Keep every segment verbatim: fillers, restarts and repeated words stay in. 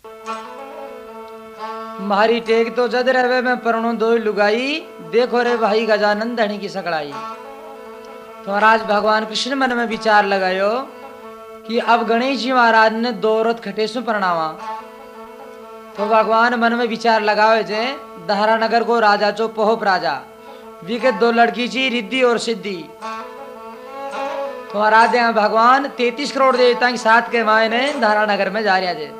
मारी टेक तो जद रवे में परणो दो लुगाई, देखो रे भाई गजानन धनी की सकड़ाई। तो महाराज भगवान कृष्ण मन में विचार लगायो कि अब गणेश जी महाराज ने दो औरत खटेसु प्रणावा। तो भगवान मन में विचार लगावे जे दहरा नगर को राजा चो पोहप राजा विके दो लड़की जी रिद्धि और सिद्धि। तो महाराज भगवान तैतीस करोड़ देवता के साथ के मायने दहरा नगर में जा रहा जे।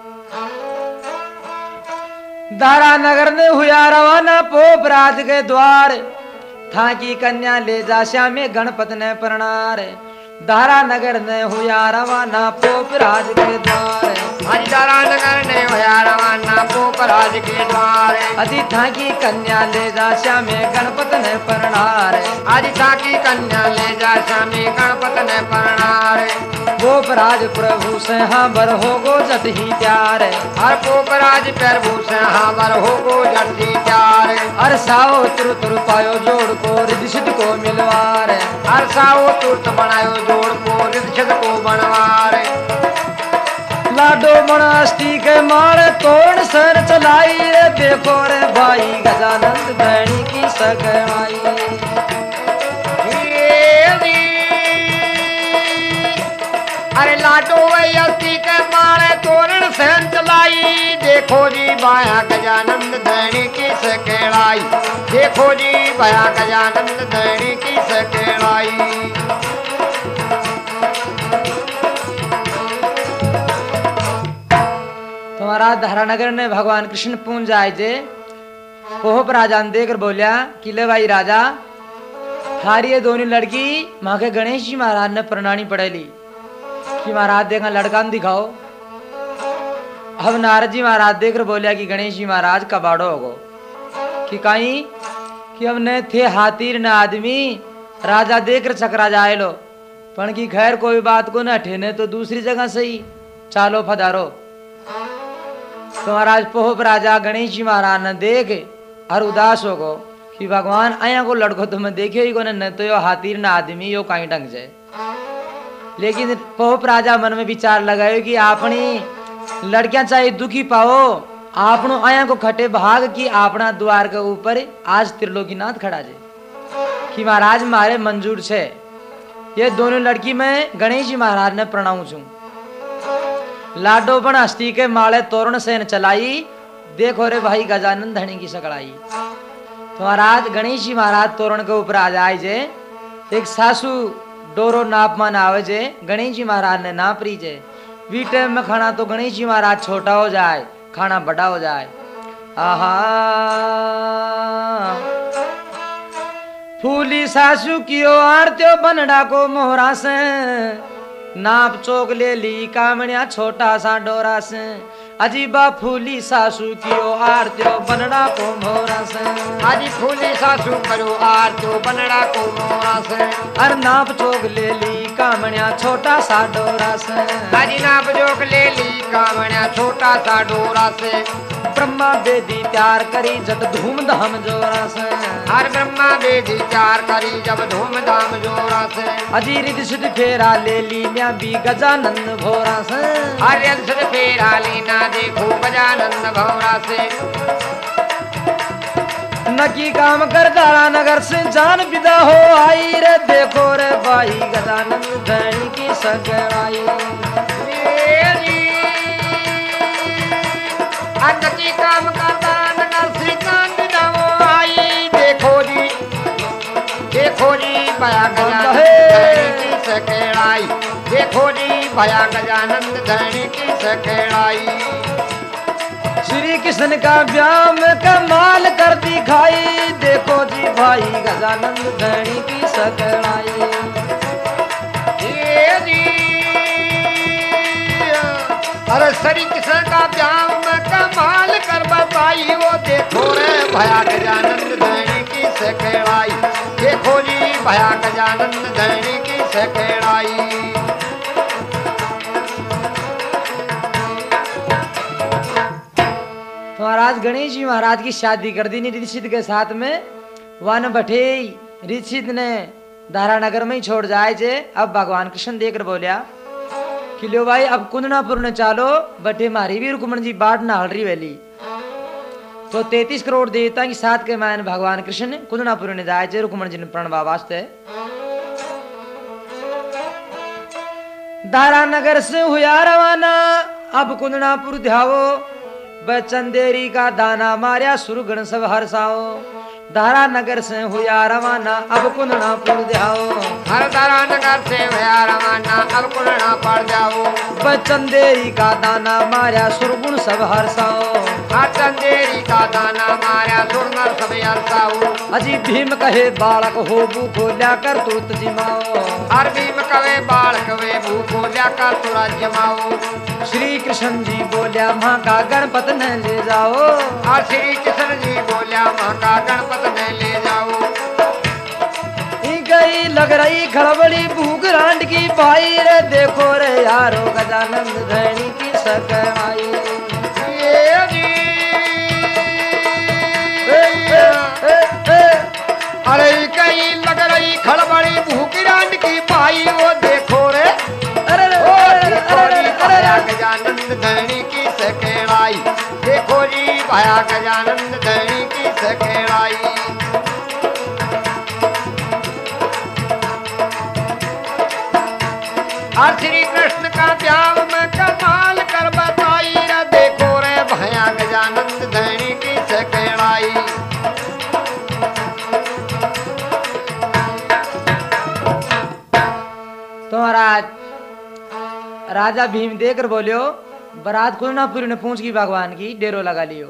दहरा नगर ने हुआ रवाना पोप राज के द्वार, था की कन्या ले जा श्यामे गणपत ने प्रणार। दारा नगर ने हुआ रवाना पोप राज के द्वार, आज दारा नगर ने हुआ रवाना पोप राज के द्वार। अति था की कन्या ले जा श्यामे गणपत ने प्रणार, आज था की कन्या ले जा श्यामे गणपत ने प्रणार। पोप राज प्रभु से हाँ बर हो गो जट ही प्यार, हर पोप राज प्रभु से हाँ बर हो गो जट ही प्यार। हर साओ तुर तुर पायो जोड़ को रिद्ध को मिलवार, हर साओ तुरत बनायो जोड़ को रिद्ध को बनवार। लाडो मनास्ती के मारे तोड़ सर चलाई रे, देखो रे भाई गजानंद धनी की सकड़ाई। अरे लाडो वैयस्ती के मारे तोरण सहन चलाई, देखो जी बाया गजानंद धनी की सकड़ाई। देखो जी बाया गजानंद धनी की सकड़ाई। तुम्हारा धरानगर ने भगवान कृष्ण पूंज आए जे पोहप राजा ने देकर बोलिया कि ले भाई राजा, हारी ये दोनों लड़की माँ के गणेश जी महाराज ने प्रणानी पढ़ेली कि महाराज देखा लड़का न दिखाओ। अब नारद जी महाराज देखकर बोलिया कि गणेश जी महाराज कबाड़ो होगो कि कहीं कि अब न थे हाथीर न आदमी, राजा देखकर चकरा जाए लो पण की खैर कोई बात को न ठेने तो दूसरी जगह सही चालो फदारो। तो महाराज पोहप राजा गणेश जी महाराज ने देख और उदास हो गो कि भगवान आया को लड़को तो मैं देखियो ही को न तो यो हाथीर न आदमी यो कहीं ढंग जाए। लेकिन पोहप राजा मन में विचार लगायो कि अपनी लड़कियां चाहे दुखी पाओ, आपनो आया को खटे भाग की अपना द्वार के ऊपर आज त्रिलोकीनाथ खड़ा जे कि महाराज मारे मंजूर छे ये दोनों लड़की में गणेश जी महाराज ने प्रणाम छू। लाडो पण हस्ती के माले तोरण सेन चलाई, देखो रे भाई गजानन धनी की सकड़ाई। तो महाराज गणेश जी महाराज तोरण के ऊपर आ जाए जे, एक सासू डोरो नाप मान आवे जे गणेश जी महाराज ने नाप री जे। वी टाइम में खाना तो गणेश जी महाराज छोटा हो जाए, खाना बड़ा हो जाए। आहा फूली सासू कियो आरत्यो बनड़ा को मोहरा से, नाप चोक ले ली कामणिया छोटा सा डोरा से। अजीबा फूली सासू कियो आरत्यो बनड़ा को मोहरा से, अजी फूली सासू करो आरत्यो बनड़ा को मोहरा से। अर नाप चोक ले ली कामणिया छोटा सा डोरा से, अजी नाप चोक ले ली कामणिया छोटा सा डोरा से। ब्रह्मा बेदी प्यार करी जब धूमधाम जोरा से, हर ब्रह्मा बेदी प्यार करी जब धूमधाम जोरा से। अजी रिद सिद्ध फेरा ले ली न्या भी गजानंद भोरा से, हर रिद सिद्ध फेरा लेना देखो गजानंद भोरा से। नकी काम कर दारा नगर से जान विदा हो आई रे, देखो रे भाई गजानंद धनी की सकड़ाई। नकी काम कर दारा नगर से जान विदा हो आई, देखो जी देखो जी भया गजानंद धनी की सकड़ाई। देखो जी भया गजानंद धनी की सकड़ाई। श्री कृष्ण का व्याम कमाल कर दिखाई, देखो जी भाई गजानंद धनी की सकड़ाई। अरे श्री कृष्ण का व्याम कमाल कर बताई, वो देखो रे भया गजानंद धनी की सकड़ाई। देखो जी भया गजानंद धनी की सकड़ाई। तो महाराज गणेश जी महाराज की शादी कर दी ऋषिद के साथ में। वन बठे ऋषिद ने धारानगर में ही छोड़ जाए जे। अब भगवान कृष्ण देखकर बोलिया कि लो भाई अब कुंदनापुर ने चालो बटे मारी भी रुकमण जी बाट ना हल रही वैली तो तैतीस करोड़ देवता की साथ के मान भगवान कृष्ण कुंदनापुर ने जाए चे रुकमण जी ने प्रणवा वास्ते दारा नगर से हुआ रवाना अब कुंदनापुर ध्यावो बचंदेरी का दाना मार्या सुरगण सब हर्षाओ दारा नगर से हुआ रवाना अब कुंदनापुर ध्याओ हर दारा नगर से हुआ रवाना अब कुंदनापुर जाओ बचंदेरी का दाना मार्या सुरगुण सब हर्षाओ हर चंदेरी का दाना मार्या सुरगुण सब हर्षाओ अजी भीम कहे बालक हो भूखो कर तू तजिमाओ हर भीम कहे बालक वे भूखो कर तू जमाओ श्री कृष्ण जी बोलिया माँ का गणपत न ले जाओ और श्री कृष्ण जी बोलिया माँ का गणपत न ले जाओ गई लग रही खड़बड़ी भूख रांड की भाई रे देखो रे यारो गजानंद धैनी की सकमाई ये जी अरे कई लग रही खड़बड़ी भूख रांड की भाई वो देखो रे अरे ओ देखो जी भाया गजानंद धैनी की सकेलाई देखो जी भाया गजानंद धैनी की सकेलाई और श्री कृष्ण का प्यार में कमाल कर बताई रे देखो रे भया गजानंद धैनी की सकेलाई तो महाराज राजा भीम देकर बोलियो बरात कुंदनापुर ने पूछ की भगवान की डेरो लगा लियो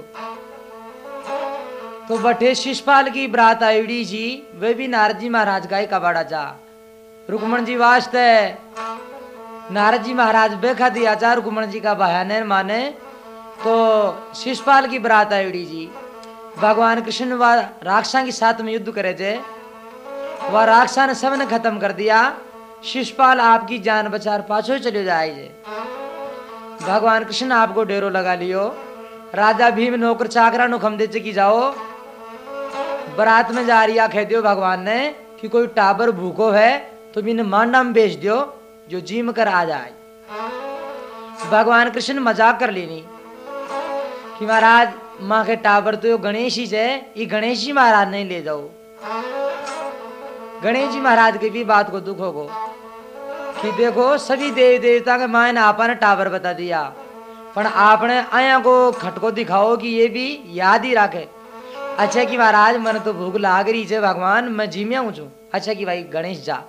तो बटे शिषपाल की बरात आईडी जी वे भी नारद जी महाराज का ही कबाड़ा जा रुकमण जी वास्ते नारद जी महाराज बेखा दिया जा रुकमण जी का बयान माने तो शिषपाल की बरात आईडी जी भगवान कृष्ण व राक्षा के साथ में युद्ध करे थे वह राक्षा ने सबने खत्म कर दिया शिषपाल आपकी जान बचार पाछो चले जाए भगवान कृष्ण आपको डेरो लगा लियो राजा भीम नौकर चाकरा नु खम दे की जाओ बरात में जा रिया कह दियो भगवान ने कि कोई टाबर भूखो है तो बिन मांडा में बेच दियो जो जीम कर आ जाए भगवान कृष्ण मजाक कर लेनी कि महाराज माँ के टाबर तो गणेश ही है ये गणेश जी महाराज नहीं ले जाओ गणेश जी महाराज की भी बात को दुख होगो कि देखो सभी देवी देवता के माँ ने आपने टावर बता दिया पर आपने आया को खटको दिखाओ कि ये भी याद ही रखे अच्छा कि महाराज मन तो भूख लाग रही है भगवान मैं जीमिया हूँ अच्छा कि भाई गणेश जा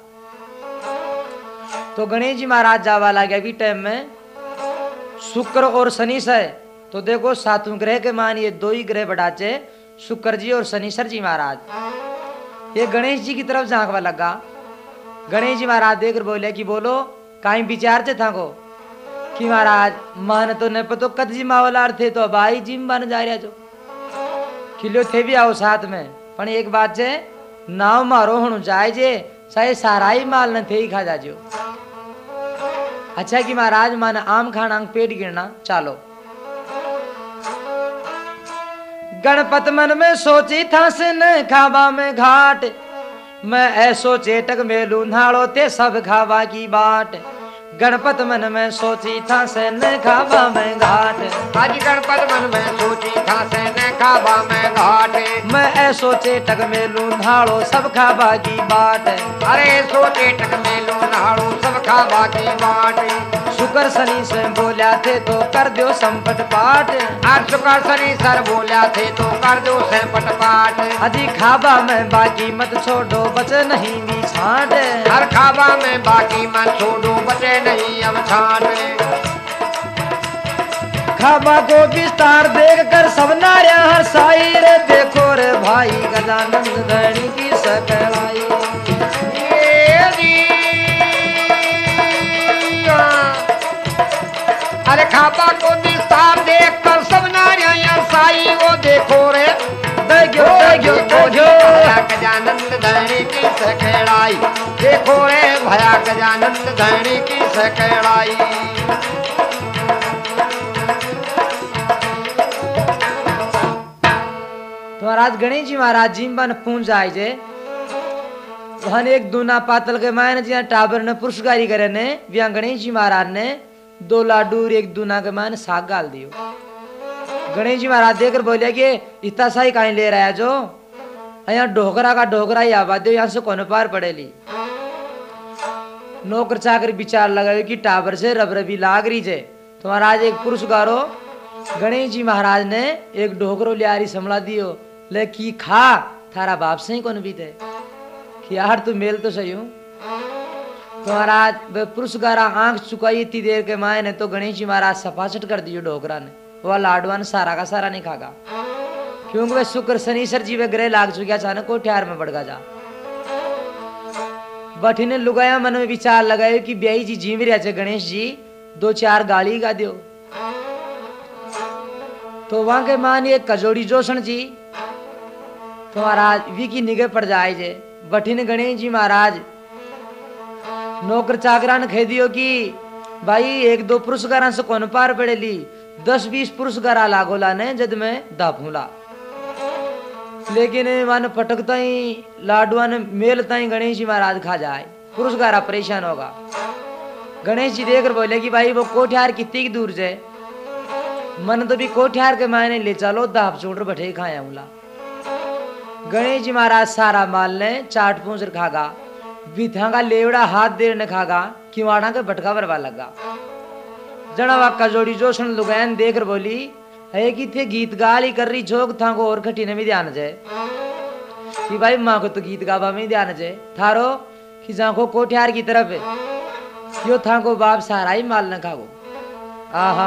तो गणेश जी महाराज जावा लगे अभी टाइम में शुक्र और शनि से तो देखो सातवें ग्रह के मान ये दो ही ग्रह बढ़ाचे शुक्र जी और शनिश्वर जी महाराज ये गणेश जी की तरफ झांकवा लगा गणेश जी महाराज देखकर बोले कि बोलो कहीं विचार से था को कि महाराज मान तो न पतो कद जी मावलार थे तो भाई जिम बन जा रहा जो खिलो थे भी आओ साथ में पर एक बात है नाव मारो हणु जाए जे चाहे सारा ही माल न थे ही खा जाजो अच्छा कि महाराज मान आम खाना पेट गिरना चालो गणपत मन में सोची था से न खाबा में घाट मैं ऐसो चेटक में लूंधाड़ो ते सब खावा की बाट गणपत मन में सोची था से न खाबा में घाट आज गणपत मन में सोची था से न खाबा में घाट मैं ऐसो चेटक में लूंधाड़ो सब खाबा की बाट अरे सो चेटक में लूंधाड़ो सब खाबा की बाट शुक्र शनि से बोलिया थे तो कर दो संपट पाठ आज शुक्र शनि सर बोलिया थे तो कर दो संपट पाठ अजी खाबा में बाकी मत छोड़ो बचे नहीं भी छाट हर खाबा में बाकी मत छोड़ो बचे नहीं अब छाट खाबा को विस्तार देख कर सब नारिया हर साई रे देखो रे भाई गजानंद धैनी की सकलाई अरे खाबा को विस्तार देख कर सब नारिया साई वो देखो रे देखो देखो देखो गजानंद धैनी की सकेलाई देखो रे भया गजानंद धैनी की सकेलाई तो महाराज गणेश जी महाराज जी बन पूंछ आए जे वहां एक दूना पातल के मायने जी टाबर ने पुरस्कारी करे ने विया गणेश जी महाराज ने दो लाडू और एक दूना के मान साग गाल दियो। गणेश जी महाराज देखकर बोले कि इतना सही कहीं ले रहा है जो यहाँ ढोकरा का ढोकरा ही आबाद यहाँ से कौन पार पड़ेली। नौकर चाकर विचार लगाए कि टावर से रबरबी लाग रही है। तो महाराज एक पुरुष गारो गणेश जी महाराज ने एक ढोकरो लियारी संभला दियो ले की खा थारा बाप से ही कौन बीते कि यार तू मेल तो सही हूँ। तो महाराज पुरुष गारा आंख चुकाई इतनी देर के माए ने तो गणेश जी महाराज सफाचट कर दियो ढोकरा ने। वह लाडवान सारा का सारा नहीं खागा क्योंकि वे शुक्र शनिश्चर जी वे ग्रह लाग चुके अचानक को ठहर में बढ़ जा। बठी ने लुगाया मन में विचार लगाए कि ब्याई जी जीव रहा चे गणेश जी दो चार गाली गा दियो। तो वहां के मान ये कजोड़ी जोशन जी तो महाराज वी की निगाह पड़ जाए जे। बठी ने गणेश जी महाराज नौकर चाकरा ने कह दियो कि भाई एक दो पुरुषकारा से कौन पार पड़ेली दस बीस पुरुषकारा लागोला ने जद में दाफूला। लेकिन वन पटकता ही लाडुआ ने मेलता ही गणेश जी महाराज खा जाए पुरुषकारा परेशान होगा। गणेश जी देखकर बोले कि भाई वो कोठियार कितनी दूर जाए मन तो भी कोठियार के मायने ले चलो दाप चूड़ बैठे खाया उला। गणेश जी महाराज सारा माल ने चाट पूछ खागा विधा का लेवड़ा हाथ देर ने खागा किवाड़ा के भटका भरवा लगा। जनावा कजोड़ी जोशन लुगान देखकर बोली है कि थे गीत गाली कर रही जोग था को और खटी ने भी ध्यान जाए कि भाई माँ को तो गीत गावा में ध्यान जाए थारो कि जाको कोठियार की तरफ है यो था को बाप सारा ही माल न खागो। आहा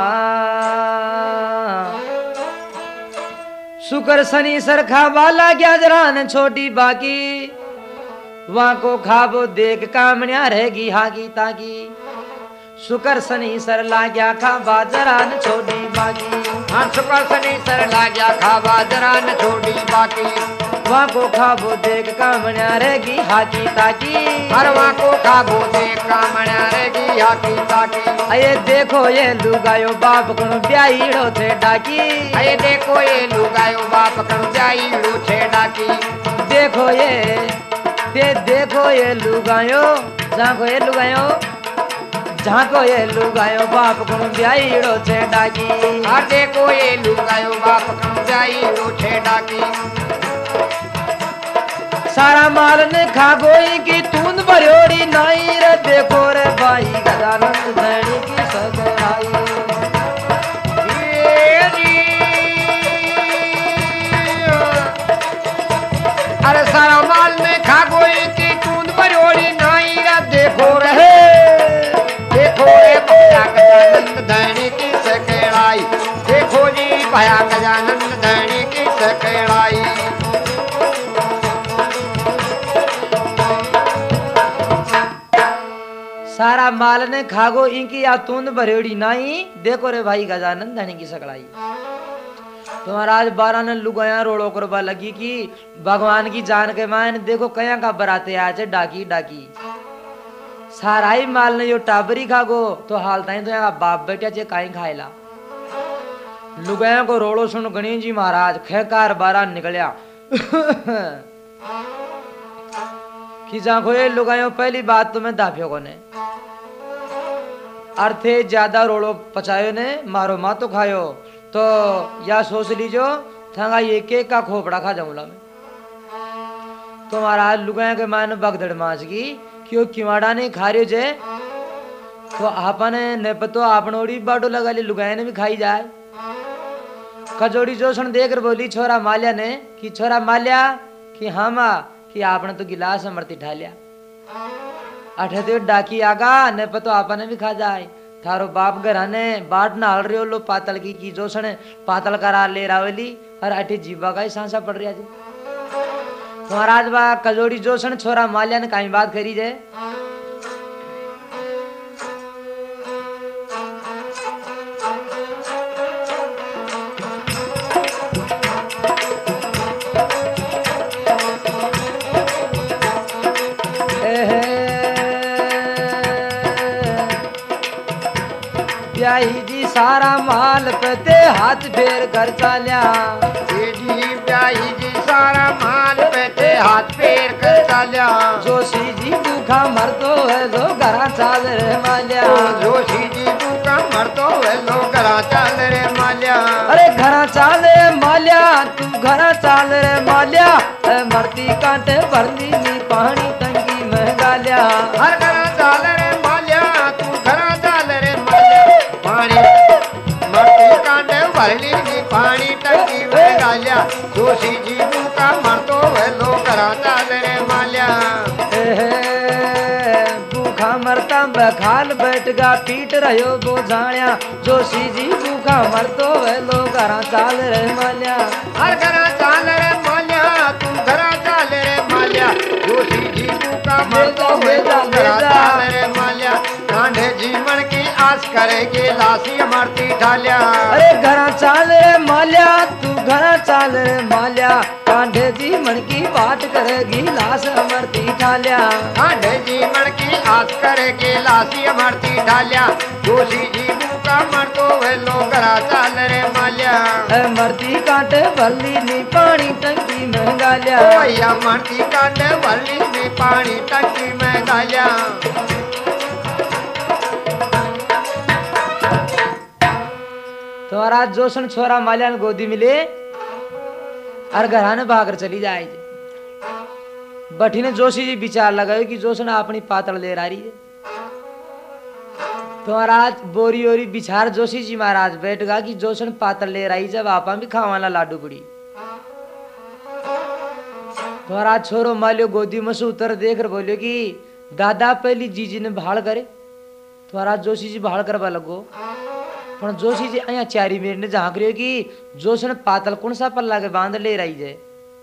शुक्र शनि सर खावाला क्या जरा न छोटी बाकी वहां को खाबो देख कामण्या रहेगी हागी ताकी। शुक्र शनि सर लाग्या खाबा जरा न छोटी बाकी हाँ शुक्र शनि सर लाग्या खाबा जरा न छोटी बाकी। वहां को खाबो देख कामण्या रहेगी हागी ताकी हर वहां को खाबो देख कामण्या रहेगी हागी ताकी। अये देखो ये लुगायो बाप कणो ब्याईड़ो थे डाकी अये देखो ये लुगायो बाप कणो ब्याईड़ो थे डाकी। देखो ये दे देखो ये लुगायो झांको ये लुगायो झांको ये लुगायो बाप कणो ब्याईड़ो थे डाकी। हर देखो ये लुगायो बाप कणो ब्याईड़ो थे डाकी। सारा माल ने खा गोई की तूंद भरियोड़ी नाई रे देखो रे भाई गजानंद धनी की सगराई। अरे सारा माल ने खा गोई की तूंद भरियोड़ी नाई रे देखो रे देखो रे भया गजानंद धनी की सगराई। देखो जी भया गजानंद धनी की सगराई। सारा माल ने खागो इनकी या तूंद भरेड़ी नाई देखो रे भाई गजानंद धनी की सकड़ाई। तो महाराज बारह ने लुगाया रोड़ो करवा लगी कि भगवान की जान के मान देखो कया का बराते आज डाकी डाकी। सारा ही माल ने यो टाबरी खागो तो हालता ही तो यहाँ बाप बेटा चे काई खाएला। लुगाया को रोड़ो सुन गणेश जी महाराज खेकार बारह निकलिया कि जाखो ये लुगायो पहली बात तो मैं दाफियों को ने अर्थे ज्यादा रोड़ो पचायो ने मारो मा तो खायो तो या सोच लीजो थांगा ये केक का खोपड़ा खा जाऊंगा मैं। तो महाराज लुगाया के मान बगदड़ माच की क्यों किवाड़ा नहीं खा रहे जे तो आपने ने पतो आपनोड़ी बाडो लगा ली लुगाया ने भी खाई जाए। कजोड़ी जोशन देकर बोली छोरा माल्या ने कि छोरा माल्या कि हाँ माँ कि आपने तो गिलास अमृति ठा लिया अठे तो डाकी आगा ने पतो आपने भी खा जाए। थारो बाप घराने बाट नाल रहे हो लो पातल की की जोशन पातल करा ले रावेली और अठे जीवा का ही सांसा पड़ रहा जी। तो महाराज बा कजोड़ी जोशन छोरा माल्या ने काई बात करी जाए। ब्याही जी सारा माल पे ते हाथ फेर कर चाल्या जी ब्याही जी सारा माल पे ते हाथ फेर कर चाल्या। जोशी जी भूखा मर तो है जो घरा चाल रे माल्या जोशी जी भूखा मरतो वेलो घरा चाल रे माल्या। अरे घरा चाल रे माल्या तू घरा चाल रे माल्या मरती कांटे भरली नी पानी टंकी में गाल्या। हर घरा चाल रे माल्या तू घरा चाल रे माल्या पानी मरती कांटे भरली नी पानी टंकी में गाल्या। जोशी जी का मरतो वेलो घरा चाल रे माल्या। भूखा मरता बखाल बैठ गा पीट रहो बोझाया। जोशी जी भूखा मरतो वेलो घरा चाल रे माल्या। हर घरा चाल रे माल्या तू घरा चाल रे माल्या। जोशी जी भूखा मरतो वेलो घरा चाल रे माल्या। कांधे जीवन की आस करेगी लाशी मरती ढाल्या। अरे घरा चाल रे माल्या तू घरा चाल रे माल्या कांधे जीवन की बात करेगी लाश मरती ढाल्या। कांधे जीवन की आस करेगी लाशी मरती ढाल्या। जोशी जी भूखा मरतो वेलो घरा चाल रे माल्या। मरती कांटे भरली नी पानी टंकी में गाल्या। या मरती कांटे भरली नी पानी टंकी में गाल्या। तुम्हारा जोशन छोरा माल्या ने गोदी मिले और घराने भागर चली जाए। बठी ने जोशी जी विचार लगायो कि जोशन अपनी पातल ले रही है। तो महाराज बोरी ओरी बिछार जोशी जी महाराज बैठ गा कि जोशन पातल ले रही जब आपा भी खावाना लाडू बुड़ी। तो महाराज छोरो मालियो गोदी में से उतर देख कर बोलियो कि दादा पहली जीजी ने भाड़ करे। तो महाराज जोशी जी भाड़ करवा लगो पण जोशी जी अया चारी मेरे ने झांक रही कि जोशन पातल कौन सा पल्ला के बांध ले रही जाए।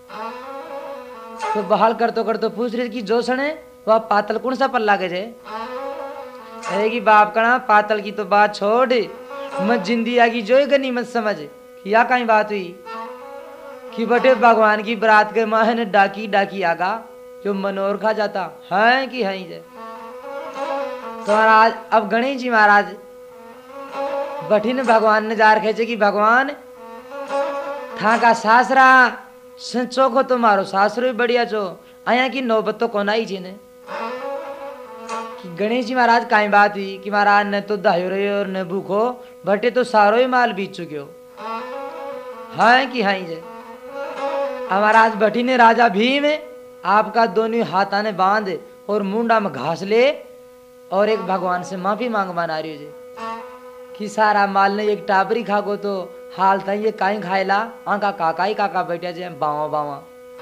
तो बहाल कर तो कर तो पूछ रही कि जोशन है वह पातल कौन सा पल्ला के जाए। कहेगी बाप कणा पातल की तो बात छोड़ मत जिंदी आगी जो गनी मत समझ या कहीं बात हुई कि बटे भगवान की बरात के माह ने डाकी डाकी आगा जो मनोर खा जाता है कि है जाए। तो महाराज अब गणेश जी महाराज बठी ने भगवान ने जार खेचे कि भगवान था का सासरा संचो को तो मारो सासरो ही बढ़िया चो आया की नौबत तो कौन आई ने कि गणेश जी महाराज काई बात हुई कि महाराज न तो दहायो रहे और न भूखो बटे तो सारो ही माल बीत चुके हो हाँ कि हाँ जे। महाराज बठी ने राजा भीम आपका दोनों हाथा ने बांध और मुंडा में घास ले और एक भगवान से माफी मांग बना रही हो कि सारा माल ने एक टाबरी खागो तो हाल था ये काई खाएला आका काका ही काका बैठा जे बावा बावा।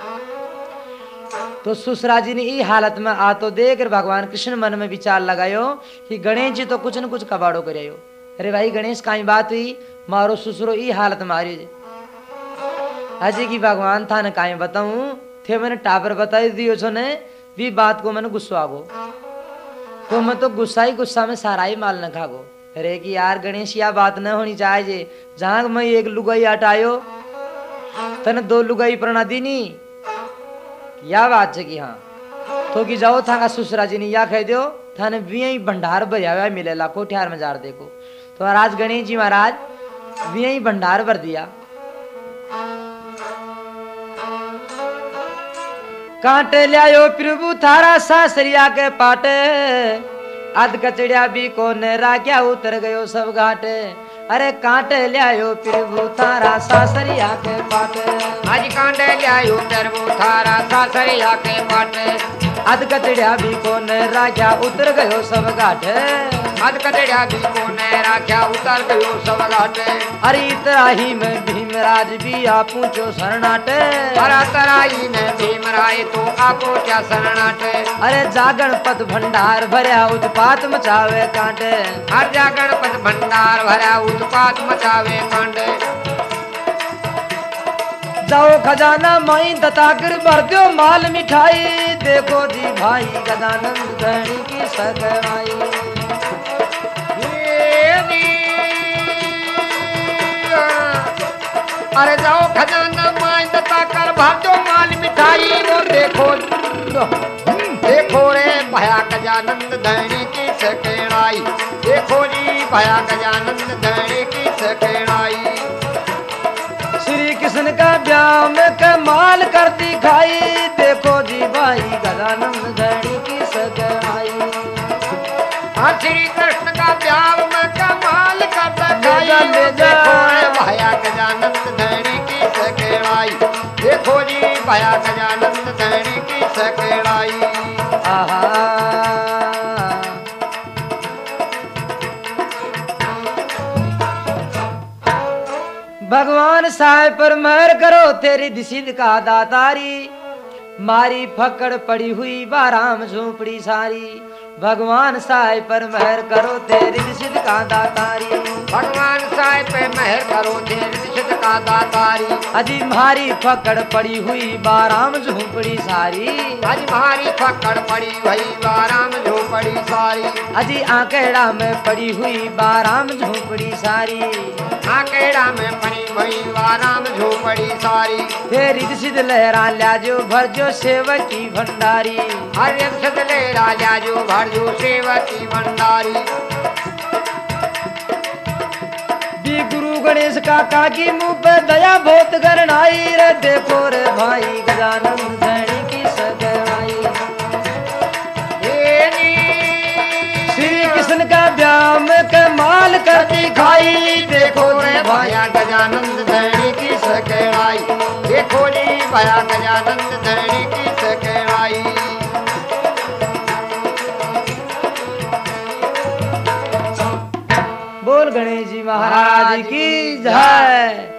तो सुसरा जी ने ई हालत में आ तो देख भगवान कृष्ण मन में विचार लगायो कि गणेश जी तो कुछ न कुछ कबाड़ो करियो। अरे भाई गणेश काई बात हुई मारो सुसरो ई हालत में आ रही अजय की भगवान था न काई बताऊं थे मैंने टाबर बताई दियो छो ने भी बात को मैंने गुस्सा आगो तो मैं तो गुस्सा ही गुस्सा में सारा ही माल न खागो। अरे कि यार गणेश या बात न होनी चाहिए जहां मैं एक लुगाई हटायो तने दो लुगाई प्रणा दी नी या बात है कि हाँ तो कि जाओ था सुसरा जी ने या कह दो थाने भी भंडार भरिया मिले ला कोठियार में जार देखो। तो महाराज गणेश जी महाराज भी भंडार भर दिया। कांटे लियायो प्रभु थारा सासरिया के पाटे अध कचड़िया भी को राख्या उतर गयो सब घाटे। अरे कांटे लियायो प्रभु थारा सासरिया के पाटे आज कांटे लियायो प्रभु थारा सासरिया के पाटे अध कचड़िया भी को राख्या उतर गयो सब घाटे अध कचड़िया भी को राख्या उतर गयो सब घाटे। अरे तराही में भीमराज भी आपूचो शरणाटे अरे तराही में भीमराय तो आपो क्या शरणाटे। अरे जागण पद भंडार भरया उत्पात मचावे कांटे हर जागण पद भंडार भरया उत्पात मचावे कांटे। जाओ खजाना माई दताकर भर दो माल मिठाई देखो जी भाई गजानंद धनी की सकवाई। अरे जाओ खजाना माई दताकर भर दो माल मिठाई वो देखो देखो रे भया गजानंद धनी की सकवाई। देखो जी भया गजानंद धनी की सकवाई। श्री कृष्ण का ब्याह में कमाल कर दिखाई देखो जी भाई गजानंद धनी की सकवाई। श्री कृष्ण का ब्याह में कमाल भया गजानंद धैर्य की सकेड़ाई। आहा भगवान साहेब पर मेहर करो तेरी दिसिद का दातारी, मारी फकड़ पड़ी हुई बाराम झोपड़ी सारी। भगवान साहेब पर मेहर करो तेरी दिसिद का दातारी, भगवान साहेब पे मेहर करो तेरी दिसिद का दातारी। अजी मारी फकड़ पड़ी हुई बाराम झोपड़ी सारी, अजी मारी फकड़ पड़ी हुई बाराम झोपड़ी सारी। अजी आंकेड़ा में पड़ी हुई बाराम झोपड़ी सारी, आंकेड़ा में पड़ी हुई बाराम झोपड़ी सारी। तेरी दिसिद लहरा ल्याजो भरजो सेवकी भंडारी, हरे दिसिद लहरा ल्याजो भरजो सेवकी भंडारी। दी गुरु गणेश काका की मुंह पे दया बहुत गरनाई रे, देखो रे भाई गजानंद धैर्य की सगाई। श्री कृष्ण का व्याम कमाल कर दिखाई, देखो रे भया गजानंद धैर्य की सकेड़ाई। देखो रे भया गजानंद धैर्य की सकेड़ाई। बोल गणेश जी महाराज की जय।